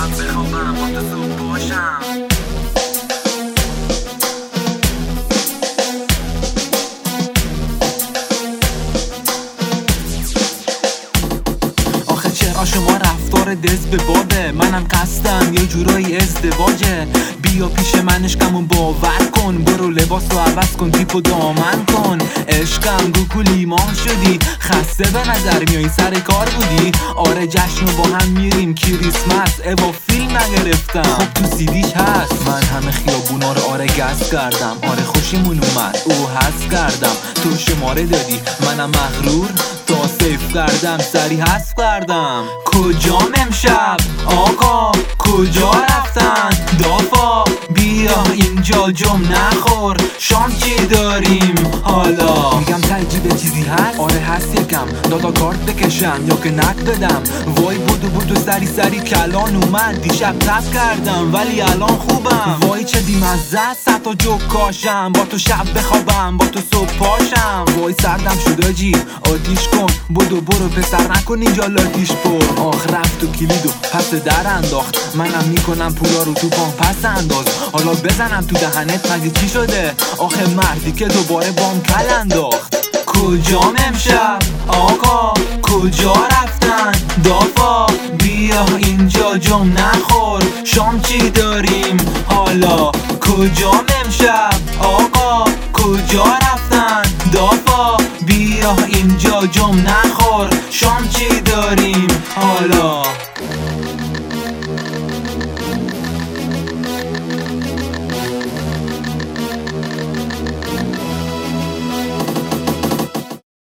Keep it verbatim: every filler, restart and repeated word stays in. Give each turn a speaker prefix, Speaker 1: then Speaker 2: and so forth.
Speaker 1: شب بخوابم با تو صبح باشم. چرا شما رفتار دست به باده؟ منم قصدم یه جورایی ازدواجه. بیا پیش من عشقمو باور کن، برو لباس رو عوض کن، تیپ و دامن کن. عشقم گوکو لیمان شدی، خسته به نظر میای سر کار بودی. آره جشن رو با هم میریم کریسمس، اوا فیلم نگرفتم خب تو سیدیش هست. من همه خیابونا رو آره گز کردم، آره خوشیمون اومد او هست کردم. تو شماره دادی منم مغرور، تا سیف کردم سری حذف کردم. کجام امشب آقا کجا رفتن دافا؟ بیا اینجا جم نخور، شام چی داریم حالا؟ میگم تجیب چیزی هست؟ آره هست یکم، دادا کارت بکشن یا که نک دادم. وای بودو بودو سری سری کلان اومد، دیشب تب کردم ولی الان خوبم. وای چه بیمزه ست تا جو کاشم، با تو شب بخوابم با تو صبح پاشم. وای سردم شد آجی آتیش کن، بودو برو پسر نکن اینجا لاتیش پر. آخ رفت و کلیدو پس در انداخت، منم میکنم پولا رو تو پام پس انداز. حالا بزنم تو دهنت مگه چی شده؟ آخه مردی که دوباره بام کل انداخت. کجام امشب آقا کجا رفتن دافا؟ بیا اینجا جم نخور، شام چی داریم حالا؟ کجام امشب آقا کجا رفتن دافا؟ بیا اینجا جم نخور، شام چی داریم حالا؟